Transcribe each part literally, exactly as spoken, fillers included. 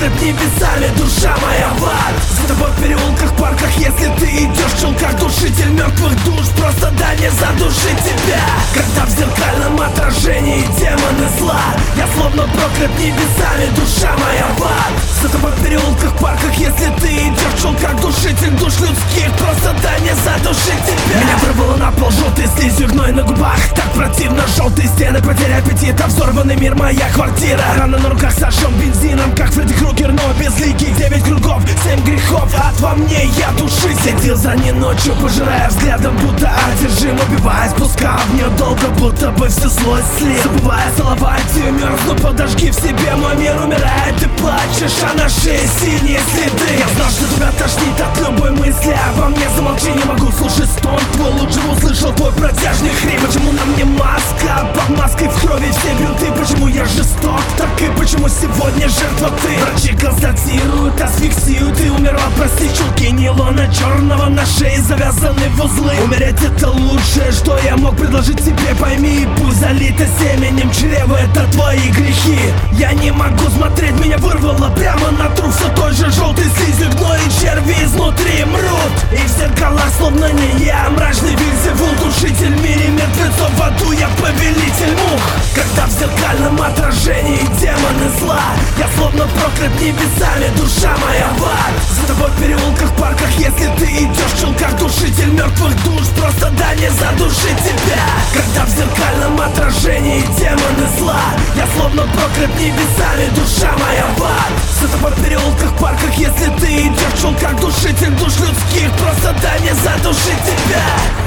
проклят небесами, душа моя в ад. За тобой в переулках, парках, если ты идешь в челках, душитель мертвых душ, просто дай мне задушить тебя. Когда в зеркальном отражении демоны зла, я словно проклят небесами, душа моя в ад. За тобой в переулках, парках, если ты идешь в челках, душитель душ людских, просто дай мне задушить тебя. Меня вырвало на пол желтой слизью, гной на губах, так противно, желтые стены, потеря аппетита, взорванный мир, моя квартира. Рана на руках сожжен бензином, как Фредди Крюгер, но безликий. Девять кругов, семь грехов, ад во мне, я души. Следил за ней ночью, пожирая взглядом, будто одержим, убиваясь, пускал в нее долго, будто бы все злость слил. Забывая целовать ее, мерзну, подожги в себе, мой мир умирает, ты плачешь, а на шее синие следы. Я знал, что тебя тошнит от любой мысли обо мне, замолчи, не могу слушать стон твой, лучше бы услышал твой протяжный хрип. Почему на мне маска, под маской в крови все бинты, почему я жесток, так и почему сегодня жертва ты. Врачи констатируют асфиксию, ты умерла, прости, чулки нейлона черного на шее завязаны в узлы. Умереть это лучшее, что я мог предложить тебе, пойми, пусть залито семенем чрева, это твои грехи. Я не могу смотреть, меня вырвало прямо на труп, все той же желтой слизью, гной и черви изнутри мрут. И в зеркалах словно не я, мрачный Вильзевул, душитель в мире мертвецов, в аду я повелитель мух. Когда в зеркальном отражении демоны зла, я словно проклят небесами, душа моя в ад. За тобой в переулках, парках, если ты идешь в челках, душитель мертвых душ, просто дай мне задушить тебя. Когда в зеркальном отражении демоны зла, я словно проклят небесами, душа моя в ад. За тобой в переулках, парках, если ты идешь в челках, душитель душ людских, просто дай мне задушить тебя.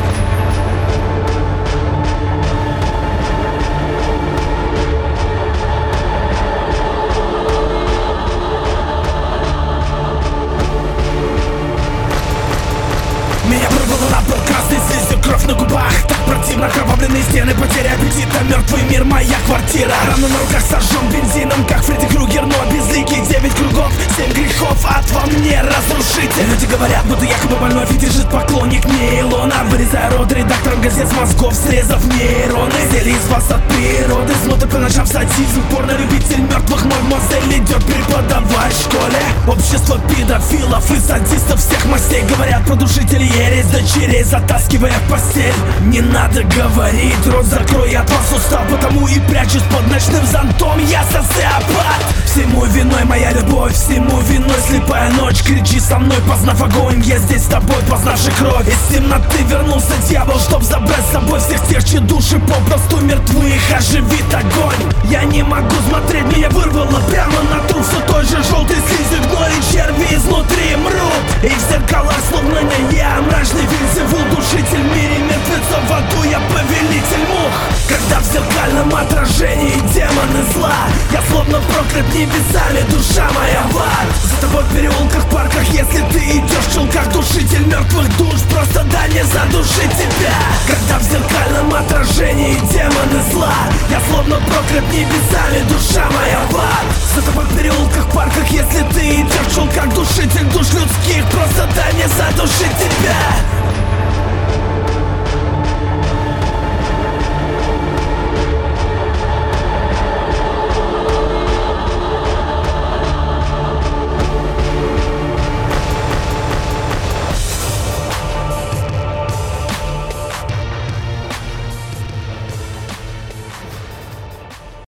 Меня вырвало на пол красной слизью, кровь на губах, так противно, окровавленные стены, потеря аппетита, мертвый мир, моя квартира. Рана на руках сожжен бензином, как Фредди Крюгер, но безликий. Девять кругов, семь грехов, ад во мне разрушитель. Люди говорят, будто якобы больной фетишист, поклонник нейлона, вырезая рот редактором газет с мозгов, срезав нейроны. Зелье из вас от природы, смотрит по ночам садизм, порно-любитель мертвых, мой мозель идет преподавать в школе. Общество педофилов и садистов всех мастей, говорят про душителей ересь, дочерей затаскивая в постель. Не надо говорить, рот закрой, я от вас устал, потому и прячусь под ночным зонтом, я социопат. Всему виной моя любовь, всему виной слепая ночь. Кричи со мной, познав огонь, я здесь с тобой, познавший кровь. Из темноты вернулся дьявол, чтоб забрать с собой всех тех, чьи души попросту мертвы, их оживит огонь. Я не могу смотреть, меня вырвало прямо на труп, все той же желтой слизью, гной и черви изнутри мрут. И в зеркалах словно не я, мрачный Вильзевул, душитель в мире мертвецов, в аду я повелитель мух. Когда в зеркальном отражении демоны зла, я словно проклят небесами, душа моя в ад. За тобой в переулках, парках, если ты идешь в челках, душитель мертвых душ, просто дай мне задушить тебя. Когда в зеркальном отражении демоны зла, я словно проклят небесами, душа моя в ад. За тобой в переулках, парках, если ты идешь в челках, душитель душ людских, просто дай мне задушить тебя.